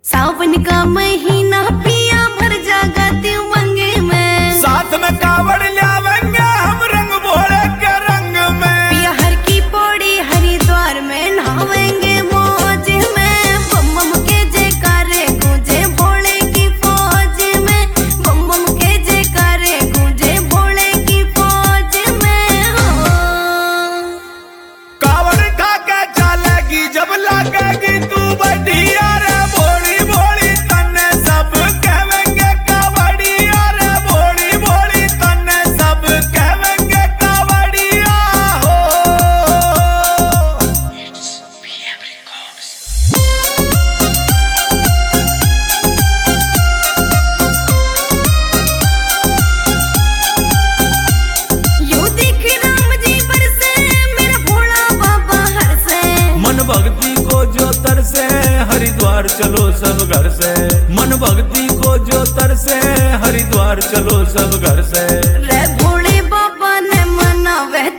सावन का महीना पिया भर जागा त्यों मंगे में, साथ में कावड़ लावेंगे हम रंग भोले के रंग में। पिया हर की पौड़ी हरिद्वार में नहावेंगे मौज में, बम बम के जयकारे गूंजे भोले की फौज में, बम बम के जयकारे गूंजे भोले की फौज में हो। कावड़ खा के चलेगी जब लगेगी तू बढ़िया रे भोली भोली तन्ने सब कहेंगे कावड़िया रे भोली भोली तन्ने सब कहेंगे कावड़िया हो। यूं दिख राम जी बरसे मेरा भोला बाबा हरसे, मन भक्ति को जो तरसे हरिद्वार चलो सब घर से। मन भक्ति को जो तरसे हरिद्वार चलो सब घर से। रे भोले बाबा ने मनावे